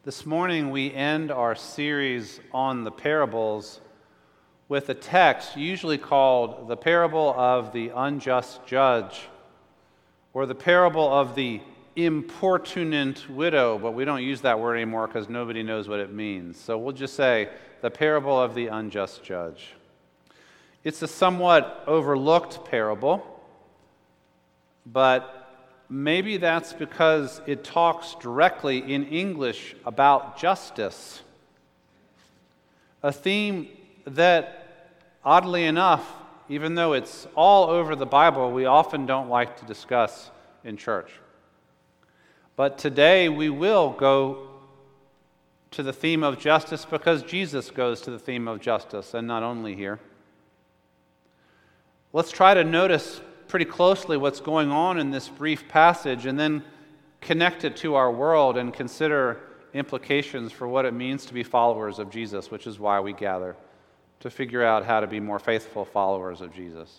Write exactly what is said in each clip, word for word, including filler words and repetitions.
This morning we end our series on the parables with a text usually called the parable of the unjust judge or the parable of the importunate widow, but we don't use that word anymore because nobody knows what it means. So we'll just say the parable of the unjust judge. It's a somewhat overlooked parable, but maybe that's because it talks directly in English about justice, a theme that, oddly enough, even though it's all over the Bible, we often don't like to discuss in church. But today we will go to the theme of justice because Jesus goes to the theme of justice, and not only here. Let's try to notice pretty closely what's going on in this brief passage and then connect it to our world and consider implications for what it means to be followers of Jesus, which is why we gather, to figure out how to be more faithful followers of Jesus.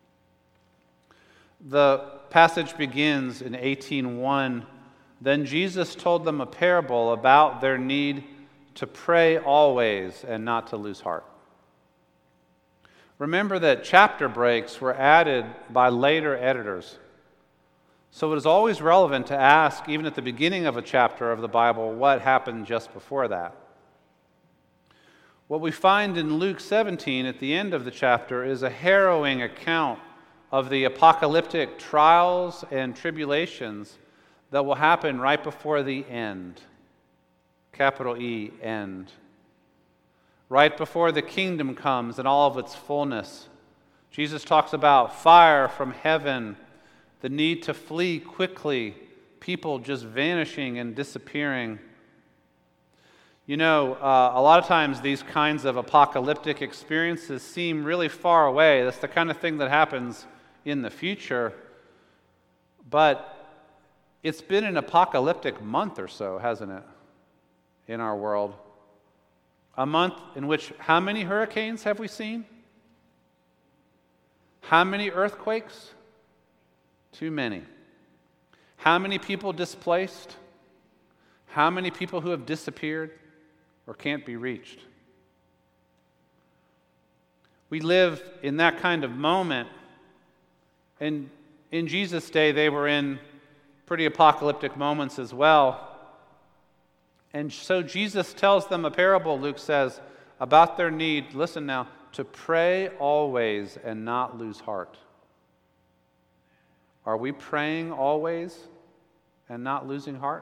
The passage begins in eighteen one. Then Jesus told them a parable about their need to pray always and not to lose heart. Remember that chapter breaks were added by later editors. So it is always relevant to ask, even at the beginning of a chapter of the Bible, what happened just before that. What we find in Luke seventeen at the end of the chapter is a harrowing account of the apocalyptic trials and tribulations that will happen right before the end. Capital E, end. Right before the kingdom comes in all of its fullness. Jesus talks about fire from heaven, the need to flee quickly, people just vanishing and disappearing. You know, uh, a lot of times these kinds of apocalyptic experiences seem really far away. That's the kind of thing that happens in the future. But it's been an apocalyptic month or so, hasn't it, in our world? A month in which how many hurricanes have we seen? How many earthquakes? Too many. How many people displaced? How many people who have disappeared or can't be reached? We live in that kind of moment, and in Jesus' day they were in pretty apocalyptic moments as well. And so Jesus tells them a parable, Luke says, about their need, listen now, to pray always and not lose heart. Are we praying always and not losing heart?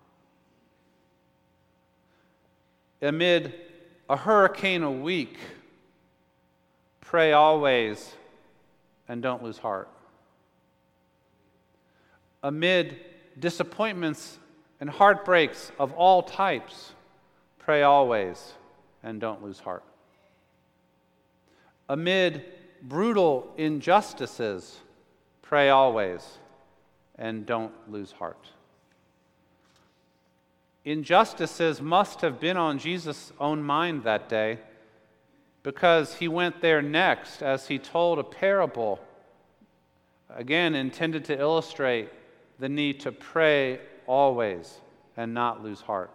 Amid a hurricane a week, pray always and don't lose heart. Amid disappointments and heartbreaks of all types, pray always and don't lose heart. Amid brutal injustices, pray always and don't lose heart. Injustices must have been on Jesus' own mind that day because he went there next as he told a parable, again intended to illustrate the need to pray always and not lose heart.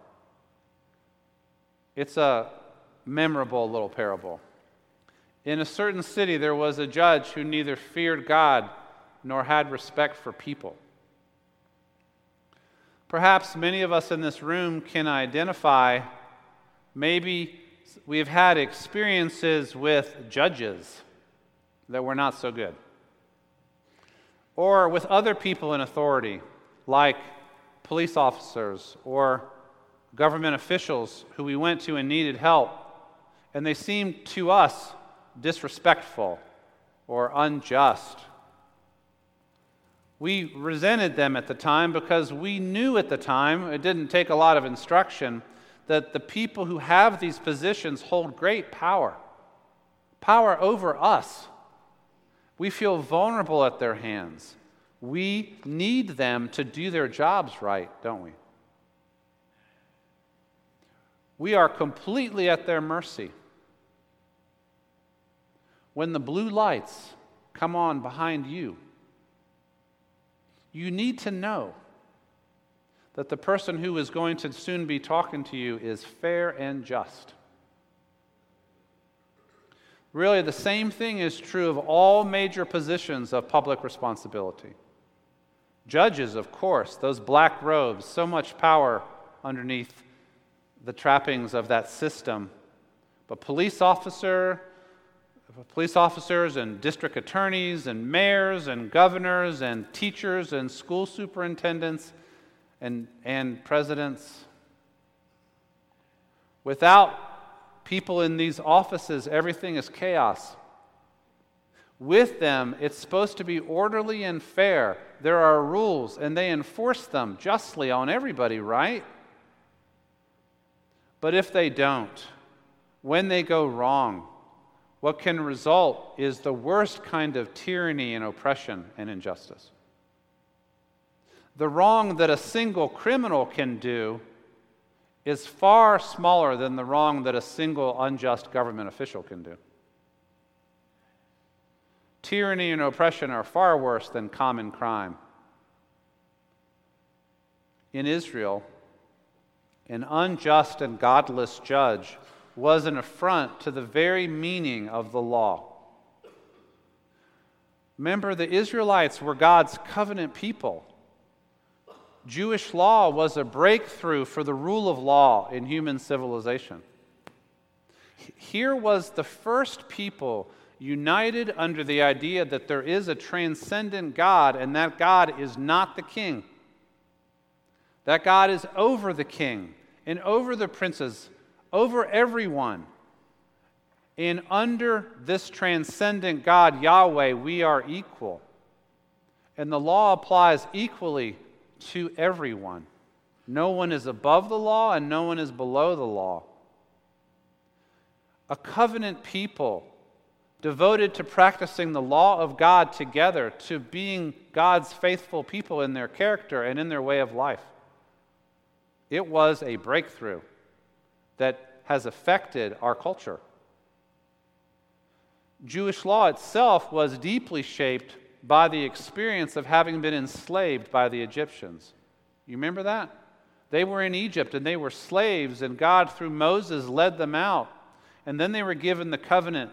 It's a memorable little parable. In a certain city, there was a judge who neither feared God nor had respect for people. Perhaps many of us in this room can identify, maybe we've had experiences with judges that were not so good, or with other people in authority, like police officers or government officials who we went to and needed help, and they seemed to us disrespectful or unjust. We resented them at the time because we knew at the time, it didn't take a lot of instruction, that the people who have these positions hold great power, power over us. We feel vulnerable at their hands. We need them to do their jobs right, don't we? We are completely at their mercy. When the blue lights come on behind you, you need to know that the person who is going to soon be talking to you is fair and just. Really, the same thing is true of all major positions of public responsibility. Judges, of course, those black robes, so much power underneath the trappings of that system. But police officer, police officers and district attorneys and mayors and governors and teachers and school superintendents and, and presidents. Without people in these offices, everything is chaos. With them, it's supposed to be orderly and fair. There are rules, and they enforce them justly on everybody, right? But if they don't, when they go wrong, what can result is the worst kind of tyranny and oppression and injustice. The wrong that a single criminal can do is far smaller than the wrong that a single unjust government official can do. Tyranny and oppression are far worse than common crime. In Israel, an unjust and godless judge was an affront to the very meaning of the law. Remember, the Israelites were God's covenant people. Jewish law was a breakthrough for the rule of law in human civilization. Here was the first people united under the idea that there is a transcendent God, and that God is not the king. That God is over the king and over the princes, over everyone. And under this transcendent God, Yahweh, we are equal. And the law applies equally to everyone. No one is above the law and no one is below the law. A covenant people devoted to practicing the law of God together, to being God's faithful people in their character and in their way of life. It was a breakthrough that has affected our culture. Jewish law itself was deeply shaped by the experience of having been enslaved by the Egyptians. You remember that? They were in Egypt and they were slaves, and God, through Moses, led them out. And then they were given the covenant.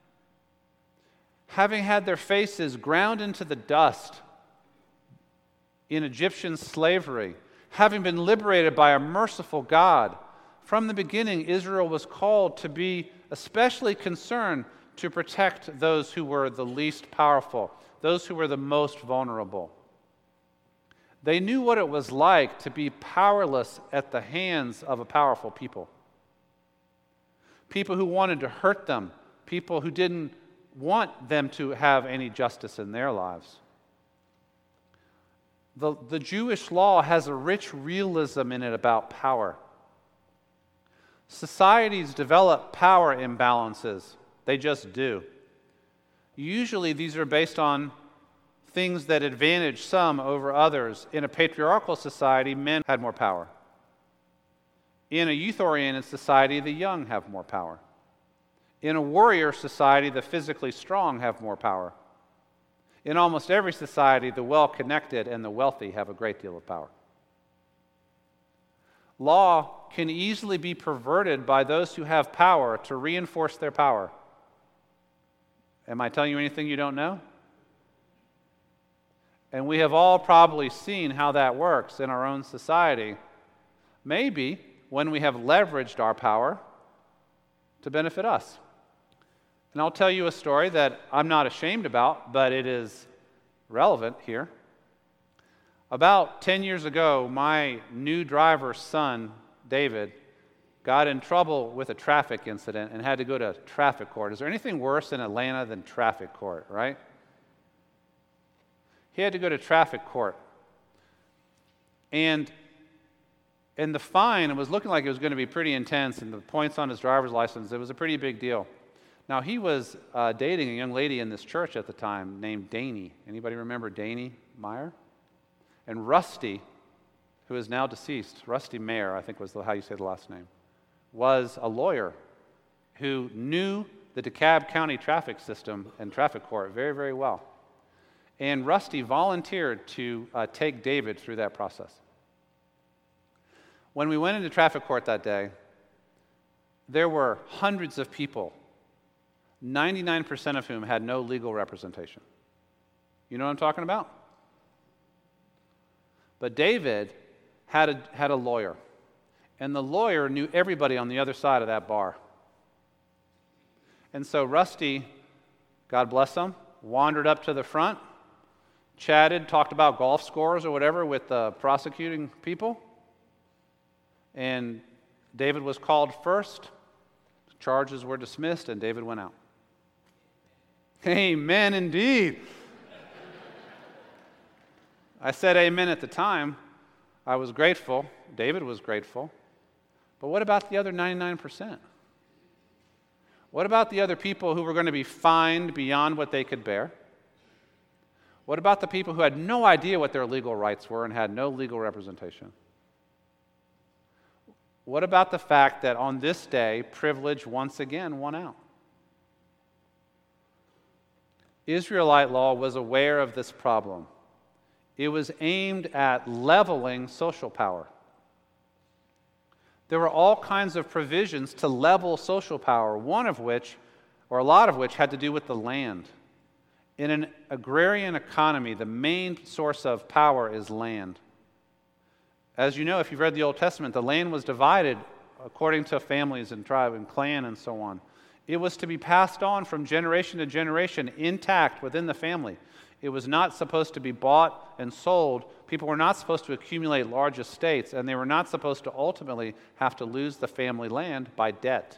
Having had their faces ground into the dust in Egyptian slavery, having been liberated by a merciful God, from the beginning, Israel was called to be especially concerned to protect those who were the least powerful, those who were the most vulnerable. They knew what it was like to be powerless at the hands of a powerful people. People who wanted to hurt them, people who didn't want them to have any justice in their lives. The, the Jewish law has a rich realism in it about power. Societies develop power imbalances. They just do. Usually these are based on things that advantage some over others. In a patriarchal society, men had more power. In a youth-oriented society, the young have more power. In a warrior society, the physically strong have more power. In almost every society, the well-connected and the wealthy have a great deal of power. Law can easily be perverted by those who have power to reinforce their power. Am I telling you anything you don't know? And we have all probably seen how that works in our own society. Maybe when we have leveraged our power to benefit us. And I'll tell you a story that I'm not ashamed about, but it is relevant here. About ten years ago, my new driver's son, David, got in trouble with a traffic incident and had to go to traffic court. Is there anything worse in Atlanta than traffic court, right? He had to go to traffic court. And, and the fine, it was looking like it was going to be pretty intense, and the points on his driver's license, it was a pretty big deal. Now, he was uh, dating a young lady in this church at the time named Danny. Anybody remember Danny Meyer? And Rusty, who is now deceased, Rusty Mayer, I think was how you say the last name, was a lawyer who knew the DeKalb County traffic system and traffic court very, very well. And Rusty volunteered to uh, take David through that process. When we went into traffic court that day, there were hundreds of people, ninety-nine percent of whom had no legal representation. You know what I'm talking about? But David had a, had a lawyer, and the lawyer knew everybody on the other side of that bar. And so Rusty, God bless him, wandered up to the front, chatted, talked about golf scores or whatever with the prosecuting people, and David was called first. Charges were dismissed, and David went out. Amen, indeed. I said amen at the time. I was grateful. David was grateful. But what about the other ninety-nine percent? What about the other people who were going to be fined beyond what they could bear? What about the people who had no idea what their legal rights were and had no legal representation? What about the fact that on this day, privilege once again won out? Israelite law was aware of this problem. It was aimed at leveling social power. There were all kinds of provisions to level social power, one of which, or a lot of which, had to do with the land. In an agrarian economy, the main source of power is land. As you know, if you've read the Old Testament, the land was divided according to families and tribe and clan and so on. It was to be passed on from generation to generation intact within the family. It was not supposed to be bought and sold. People were not supposed to accumulate large estates, and they were not supposed to ultimately have to lose the family land by debt.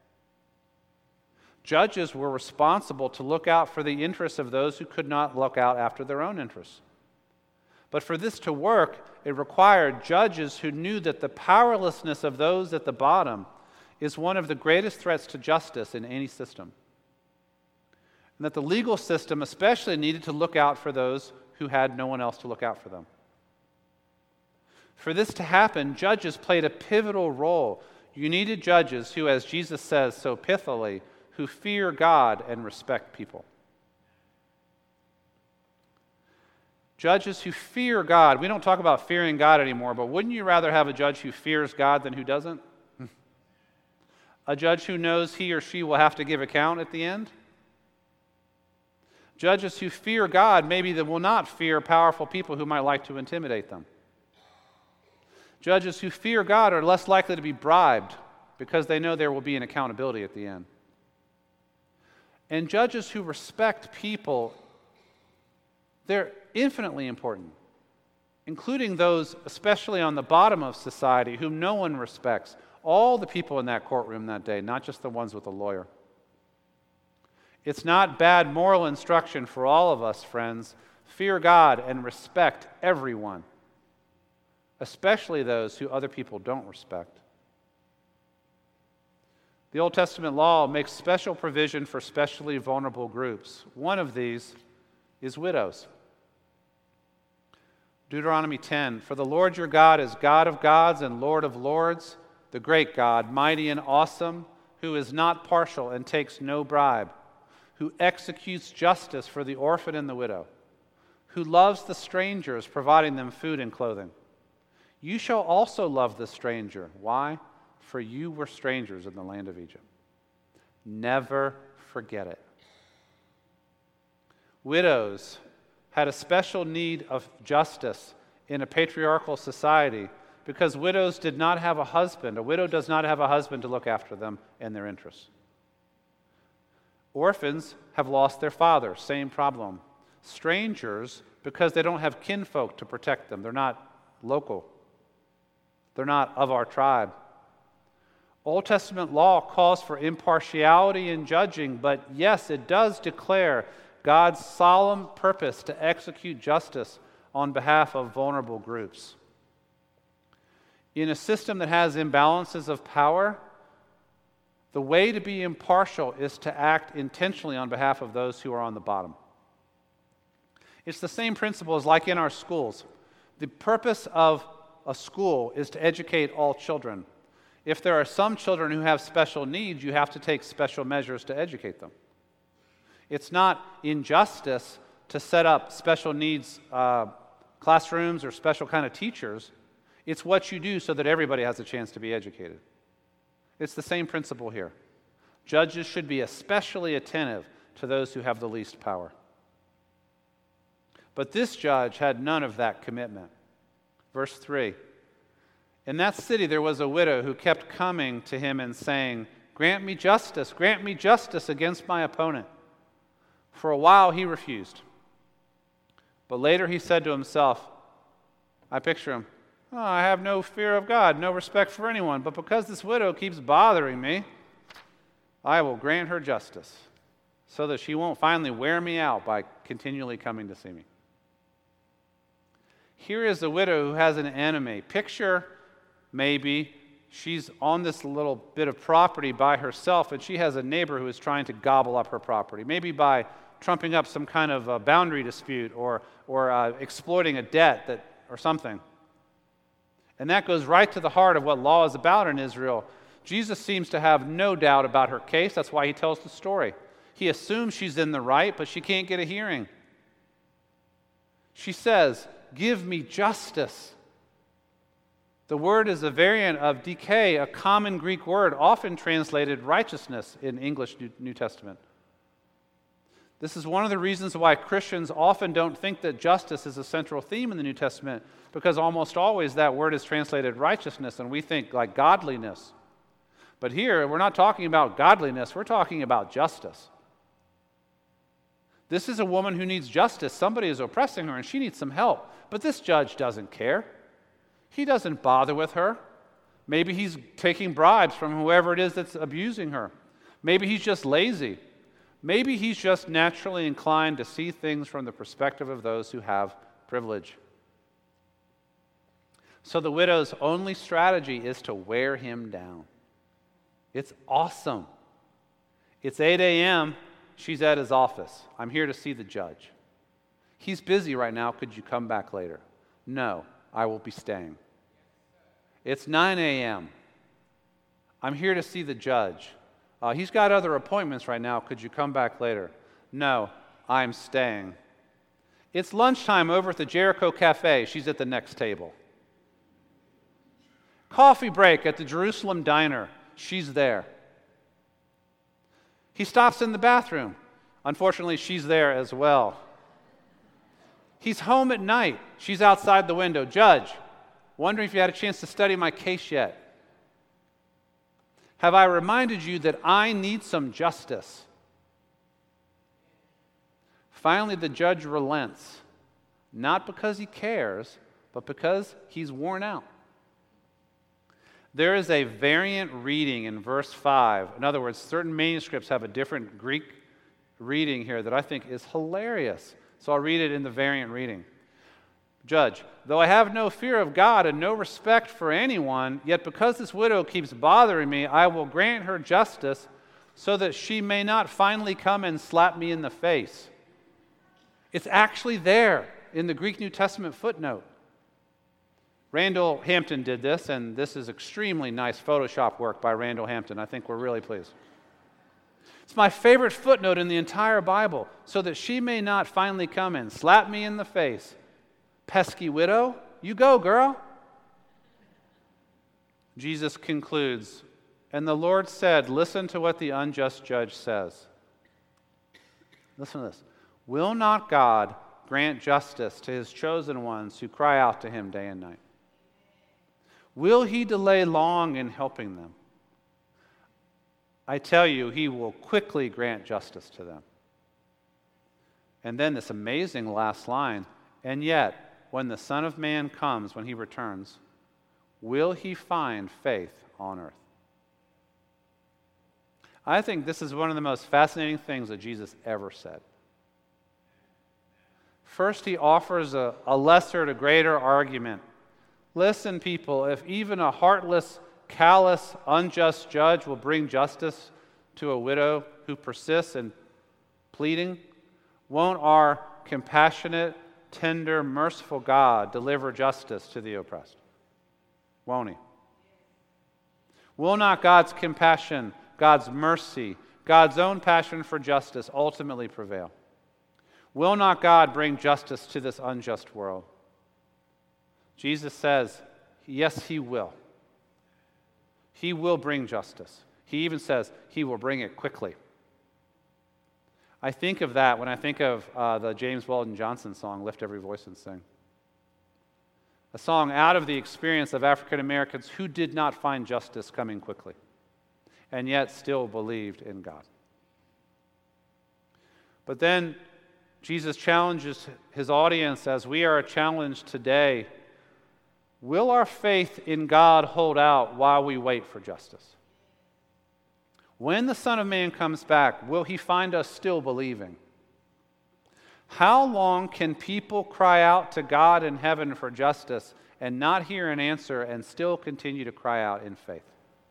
Judges were responsible to look out for the interests of those who could not look out after their own interests. But for this to work, it required judges who knew that the powerlessness of those at the bottom is one of the greatest threats to justice in any system. And that the legal system especially needed to look out for those who had no one else to look out for them. For this to happen, judges played a pivotal role. You needed judges who, as Jesus says so pithily, who fear God and respect people. Judges who fear God. We don't talk about fearing God anymore, but wouldn't you rather have a judge who fears God than who doesn't? A judge who knows he or she will have to give account at the end? Judges who fear God, maybe they will not fear powerful people who might like to intimidate them. Judges who fear God are less likely to be bribed because they know there will be an accountability at the end. And judges who respect people, they're infinitely important, including those especially on the bottom of society whom no one respects. All the people in that courtroom that day, not just the ones with a lawyer. It's not bad moral instruction for all of us, friends. Fear God and respect everyone, especially those who other people don't respect. The Old Testament law makes special provision for specially vulnerable groups. One of these is widows. Deuteronomy ten, "For the Lord your God is God of gods and Lord of lords, the great God, mighty and awesome, who is not partial and takes no bribe, who executes justice for the orphan and the widow, who loves the strangers, providing them food and clothing. You shall also love the stranger." Why? "For you were strangers in the land of Egypt." Never forget it. Widows had a special need of justice in a patriarchal society because widows did not have a husband. A widow does not have a husband to look after them and their interests. Orphans have lost their father, same problem. Strangers, because they don't have kinfolk to protect them. They're not local. They're not of our tribe. Old Testament law calls for impartiality in judging, but yes, it does declare God's solemn purpose to execute justice on behalf of vulnerable groups. In a system that has imbalances of power, the way to be impartial is to act intentionally on behalf of those who are on the bottom. It's the same principle as like in our schools. The purpose of a school is to educate all children. If there are some children who have special needs, you have to take special measures to educate them. It's not injustice to set up special needs uh, classrooms or special kind of teachers. It's what you do so that everybody has a chance to be educated. It's the same principle here. Judges should be especially attentive to those who have the least power. But this judge had none of that commitment. Verse three, in that city there was a widow who kept coming to him and saying, "Grant me justice, grant me justice against my opponent." For a while he refused. But later he said to himself, I picture him, oh, I have no fear of God, no respect for anyone, but because this widow keeps bothering me, I will grant her justice so that she won't finally wear me out by continually coming to see me. Here is a widow who has an enemy. Picture maybe she's on this little bit of property by herself, and she has a neighbor who is trying to gobble up her property, maybe by trumping up some kind of a boundary dispute or, or uh, exploiting a debt that, or something. And that goes right to the heart of what law is about in Israel. Jesus seems to have no doubt about her case. That's why he tells the story. He assumes she's in the right, but she can't get a hearing. She says, "Give me justice." The word is a variant of decay, a common Greek word, often translated righteousness in English New Testament. This is one of the reasons why Christians often don't think that justice is a central theme in the New Testament, because almost always that word is translated righteousness, and we think like godliness. But here, we're not talking about godliness, we're talking about justice. This is a woman who needs justice. Somebody is oppressing her, and she needs some help. But this judge doesn't care. He doesn't bother with her. Maybe he's taking bribes from whoever it is that's abusing her. Maybe he's just lazy. Maybe he's just naturally inclined to see things from the perspective of those who have privilege. So the widow's only strategy is to wear him down. It's awesome. It's eight a.m., she's at his office. I'm here to see the judge. He's busy right now, could you come back later? No, I will be staying. It's nine a.m., I'm here to see the judge. Uh, he's got other appointments right now. Could you come back later? No, I'm staying. It's lunchtime over at the Jericho Cafe. She's at the next table. Coffee break at the Jerusalem Diner. She's there. He stops in the bathroom. Unfortunately, she's there as well. He's home at night. She's outside the window. Judge, wondering if you had a chance to study my case yet. Have I reminded you that I need some justice? Finally, the judge relents, not because he cares, but because he's worn out. There is a variant reading in verse five. In other words, certain manuscripts have a different Greek reading here that I think is hilarious. So I'll read it in the variant reading. Judge, though I have no fear of God and no respect for anyone, yet because this widow keeps bothering me, I will grant her justice so that she may not finally come and slap me in the face. It's actually there in the Greek New Testament footnote. Randall Hampton did this, and this is extremely nice Photoshop work by Randall Hampton. I think we're really pleased. It's my favorite footnote in the entire Bible, so that she may not finally come and slap me in the face. Pesky widow, you go, girl. Jesus concludes, and the Lord said, listen to what the unjust judge says. Listen to this. Will not God grant justice to his chosen ones who cry out to him day and night? Will he delay long in helping them? I tell you, he will quickly grant justice to them. And then this amazing last line, and yet, when the Son of Man comes, when he returns, will he find faith on earth? I think this is one of the most fascinating things that Jesus ever said. First, he offers a, a lesser to greater argument. Listen, people, if even a heartless, callous, unjust judge will bring justice to a widow who persists in pleading, won't our compassionate, tender, merciful God deliver justice to the oppressed? Won't he? Will not God's compassion, God's mercy, God's own passion for justice ultimately prevail? Will not God bring justice to this unjust world? Jesus says Yes, he will. He will bring justice. He even says he will bring it quickly. I think of that when I think of uh, the James Weldon Johnson song, Lift Every Voice and Sing. A song out of the experience of African Americans who did not find justice coming quickly, and yet still believed in God. But then Jesus challenges his audience as we are challenged today. Will our faith in God hold out while we wait for justice? When the Son of Man comes back, will he find us still believing? How long can people cry out to God in heaven for justice and not hear an answer and still continue to cry out in faith?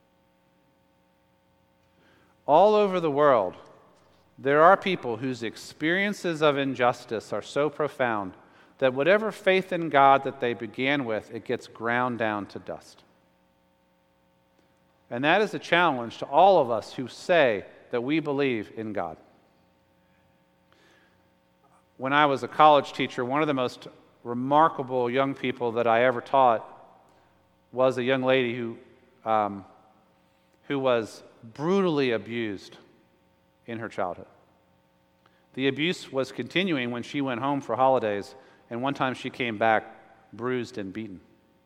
All over the world, there are people whose experiences of injustice are so profound that whatever faith in God that they began with, it gets ground down to dust. And that is a challenge to all of us who say that we believe in God. When I was a college teacher, one of the most remarkable young people that I ever taught was a young lady who, um, who was brutally abused in her childhood. The abuse was continuing when she went home for holidays, and one time she came back bruised and beaten.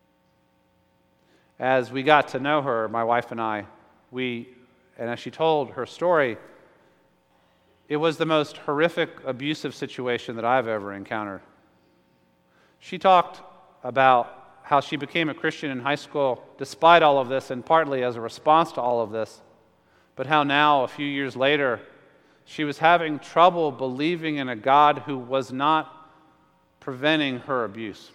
As we got to know her, my wife and I, we, and as she told her story, it was the most horrific, abusive situation that I've ever encountered. She talked about how she became a Christian in high school despite all of this, and partly as a response to all of this, but how now, a few years later, she was having trouble believing in a God who was not preventing her abuse.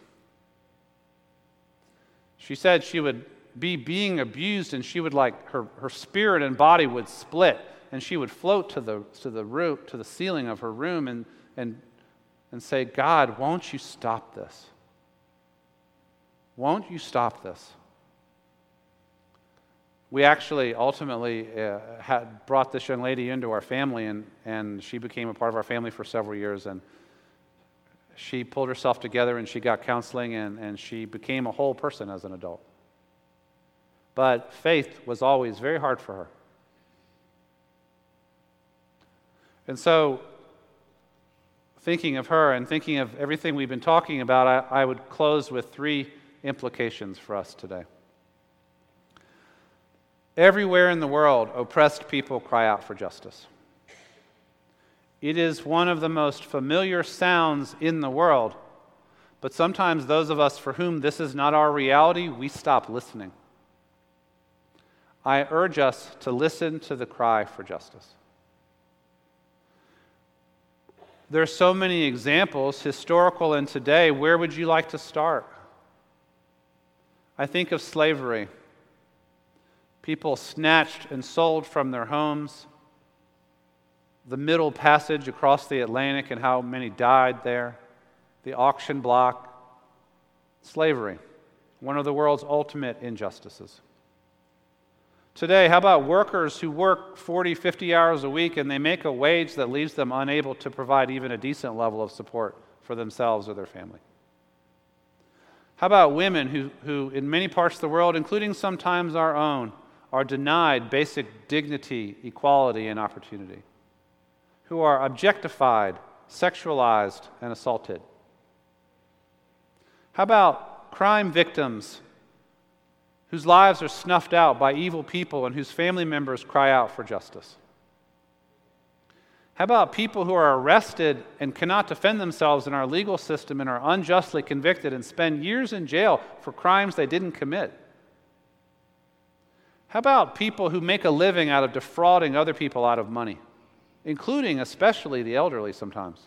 She said she would be being abused, and she would like her, her spirit and body would split, and she would float to the to the roof, to the ceiling of her room, and and and say, God, won't you stop this? Won't you stop this? We actually ultimately uh, had brought this young lady into our family, and and she became a part of our family for several years, and she pulled herself together and she got counseling, and, and she became a whole person as an adult. But faith was always very hard for her. And so, thinking of her and thinking of everything we've been talking about, I, I would close with three implications for us today. Everywhere in the world, oppressed people cry out for justice. It is one of the most familiar sounds in the world, but sometimes those of us for whom this is not our reality, we stop listening. I urge us to listen to the cry for justice. There are so many examples, historical and today. Where would you like to start? I think of slavery. People snatched and sold from their homes. The Middle Passage across the Atlantic and how many died there. The auction block. Slavery, one of the world's ultimate injustices. Today, how about workers who work forty, fifty hours a week and they make a wage that leaves them unable to provide even a decent level of support for themselves or their family? How about women who, who in many parts of the world, including sometimes our own, are denied basic dignity, equality, and opportunity? Who are objectified, sexualized, and assaulted? How about crime victims whose lives are snuffed out by evil people and whose family members cry out for justice? How about people who are arrested and cannot defend themselves in our legal system and are unjustly convicted and spend years in jail for crimes they didn't commit? How about people who make a living out of defrauding other people out of money, including especially the elderly sometimes?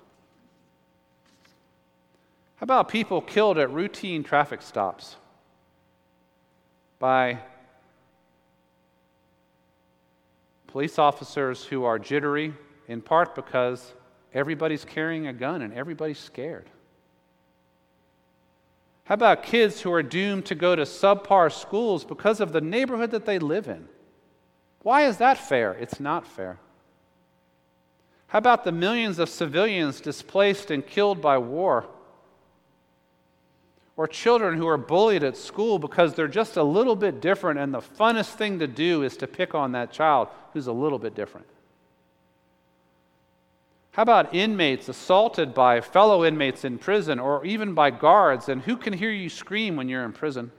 How about people killed at routine traffic stops by police officers who are jittery, in part because everybody's carrying a gun and everybody's scared? How about kids who are doomed to go to subpar schools because of the neighborhood that they live in? Why is that fair? It's not fair. How about the millions of civilians displaced and killed by war? or children who are bullied at school because they're just a little bit different, and the funnest thing to do is to pick on that child who's a little bit different. How about inmates assaulted by fellow inmates in prison, or even by guards, and who can hear you scream when you're in prison?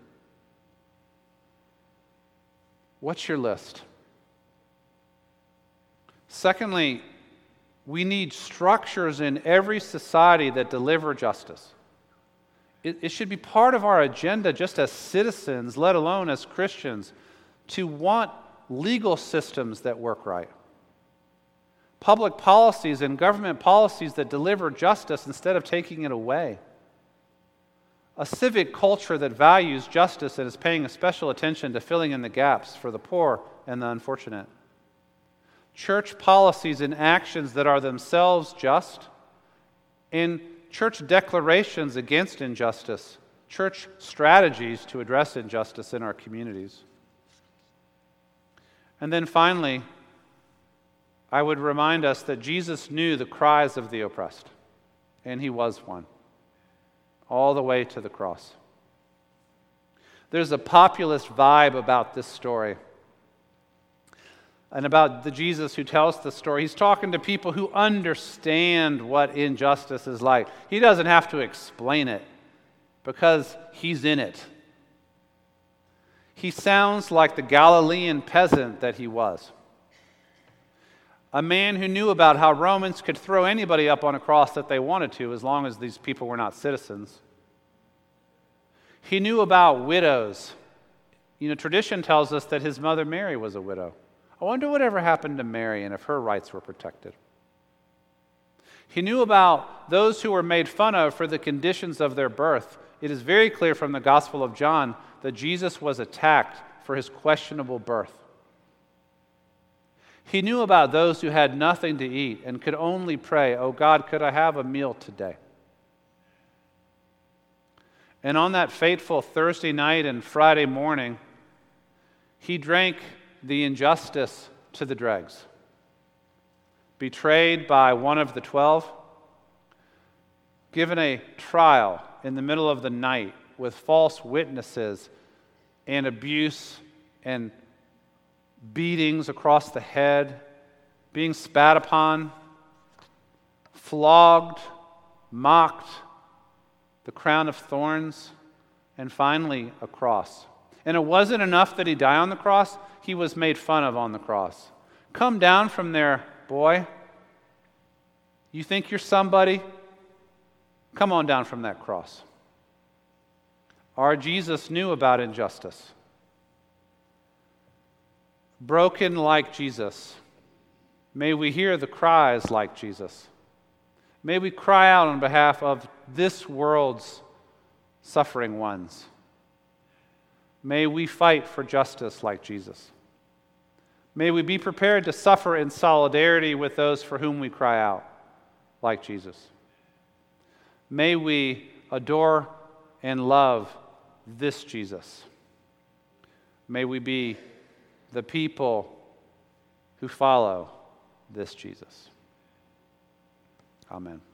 What's your list? Secondly, we need structures in every society that deliver justice. It, it should be part of our agenda just as citizens, let alone as Christians, to want legal systems that work right. Public policies and government policies that deliver justice instead of taking it away. A civic culture that values justice and is paying a special attention to filling in the gaps for the poor and the unfortunate. Church policies and actions that are themselves just, and church declarations against injustice, church strategies to address injustice in our communities. And then finally, I would remind us that Jesus knew the cries of the oppressed, and he was one, all the way to the cross. There's a populist vibe about this story, and about the Jesus who tells the story. He's talking to people who understand what injustice is like. He doesn't have to explain it because he's in it. He sounds like the Galilean peasant that he was. A man who knew about how Romans could throw anybody up on a cross that they wanted to, as long as these people were not citizens. He knew about widows. You know, tradition tells us that his mother Mary was a widow. I wonder whatever happened to Mary and if her rights were protected. He knew about those who were made fun of for the conditions of their birth. It is very clear from the Gospel of John that Jesus was attacked for his questionable birth. He knew about those who had nothing to eat and could only pray, "Oh God, could I have a meal today?" And on that fateful Thursday night and Friday morning, he drank the injustice to the dregs. Betrayed by one of the twelve, given a trial in the middle of the night with false witnesses and abuse and beatings across the head, being spat upon, flogged, mocked, the crown of thorns, and finally a cross. And it wasn't enough that he died on the cross, he was made fun of on the cross. Come down from there, boy. You think you're somebody? Come on down from that cross. Our Jesus knew about injustice. Broken like Jesus, may we hear the cries like Jesus. May we cry out on behalf of this world's suffering ones. May we fight for justice like Jesus. May we be prepared to suffer in solidarity with those for whom we cry out like Jesus. May we adore and love this Jesus. May we be the people who follow this Jesus. Amen.